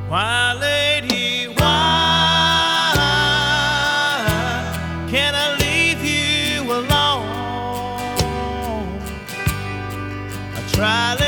Why, lady, why can't I leave you alone? I try.